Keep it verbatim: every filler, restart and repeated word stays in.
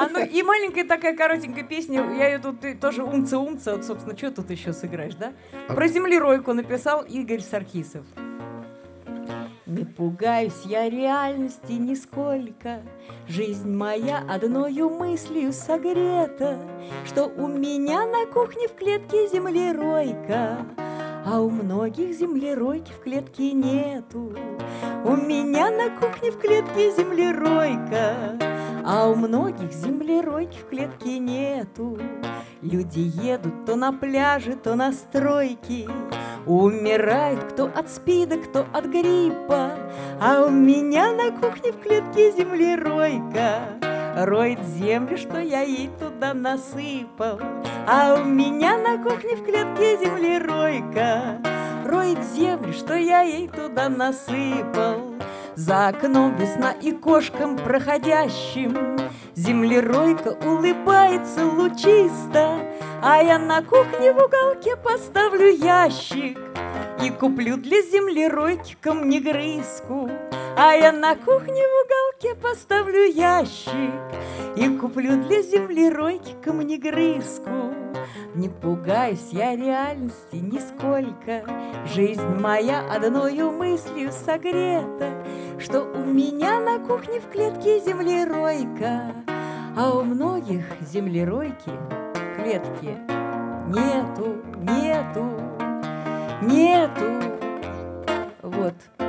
А, ну и маленькая такая коротенькая песня, я ее тут тоже умца-умца, вот, собственно, что тут еще сыграешь, да? Про землеройку написал Игорь Саркисов. Не пугаюсь я реальности нисколько, жизнь моя одною мыслью согрета, что у меня на кухне в клетке землеройка, а у многих землеройки в клетке нету. У меня на кухне в клетке землеройка, а у многих землеройки в клетке нету. Люди едут то на пляже, то на стройке, умирает кто от спида, кто от гриппа, а у меня на кухне в клетке землеройка роет землю, что я ей туда насыпал. А у меня на кухне в клетке землеройка роет землю, что я ей туда насыпал. За окном весна и кошкам проходящим землеройка улыбается лучисто, а я на кухне в уголке поставлю ящик и куплю для землеройки камнегрызку. А я на кухне в уголке поставлю ящик и куплю для землеройки камнегрызку. Не пугаюсь я реальности нисколько, жизнь моя одною мыслью согрета, что у меня на кухне в клетке землеройка, а у многих землеройки в клетке нету, нету, нету. Вот.